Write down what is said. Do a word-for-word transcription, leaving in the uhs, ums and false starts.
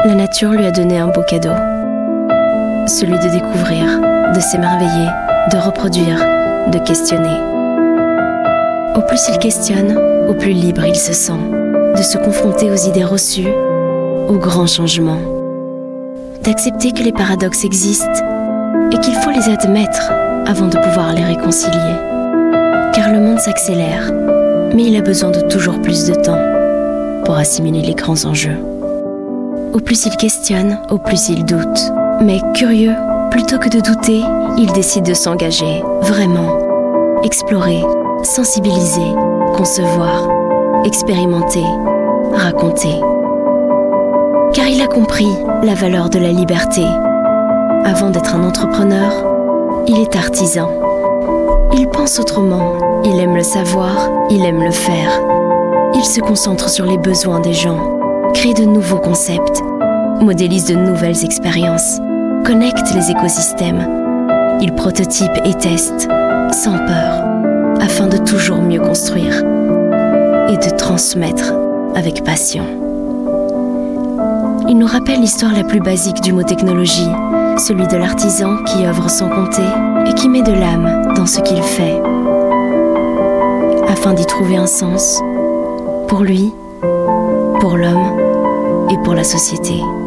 La nature lui a donné un beau cadeau. Celui de découvrir, de s'émerveiller, de reproduire, de questionner. Au plus il questionne, au plus libre il se sent de se confronter aux idées reçues, aux grands changements. D'accepter que les paradoxes existent et qu'il faut les admettre avant de pouvoir les réconcilier. Car le monde s'accélère, mais il a besoin de toujours plus de temps pour assimiler les grands enjeux. Au plus il questionne, au plus il doute. Mais curieux, plutôt que de douter, il décide de s'engager, vraiment. Explorer, sensibiliser, concevoir, expérimenter, raconter. Car il a compris la valeur de la liberté. Avant d'être un entrepreneur, il est artisan. Il pense autrement, il aime le savoir, il aime le faire. Il se concentre sur les besoins des gens, crée de nouveaux concepts, modélise de nouvelles expériences, connecte les écosystèmes. Il prototype et teste, sans peur, afin de toujours mieux construire et de transmettre avec passion. Il nous rappelle l'histoire la plus basique du mot technologie, celui de l'artisan qui œuvre sans compter et qui met de l'âme dans ce qu'il fait, afin d'y trouver un sens, pour lui, pour l'homme et pour la société.